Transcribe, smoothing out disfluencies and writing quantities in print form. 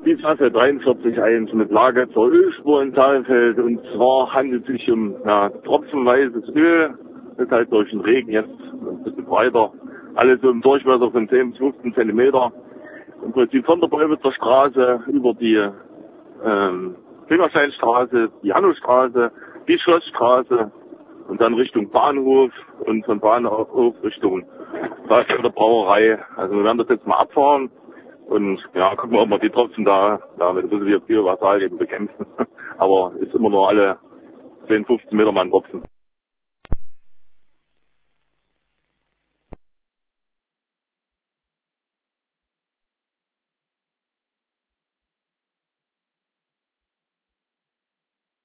die Klasse 43.1 mit Lage zur Ölspur in Saalfeld. Und zwar handelt es sich um tropfenweises Öl. Das ist halt durch den Regen jetzt ein bisschen breiter. Alles so im Durchmesser von 10 bis 15 Zentimeter. Im Prinzip von der Bäuwitzer Straße über die Fingersteinstraße, die Hannostraße, die Schlossstraße und dann Richtung Bahnhof und von Bahnhof Richtung der Brauerei. Also wir werden das jetzt mal abfahren und gucken wir, ob wir die Tropfen da mit ein bisschen Biovasalien bekämpfen. Aber ist immer nur alle 10, 15 Meter mal ein Tropfen.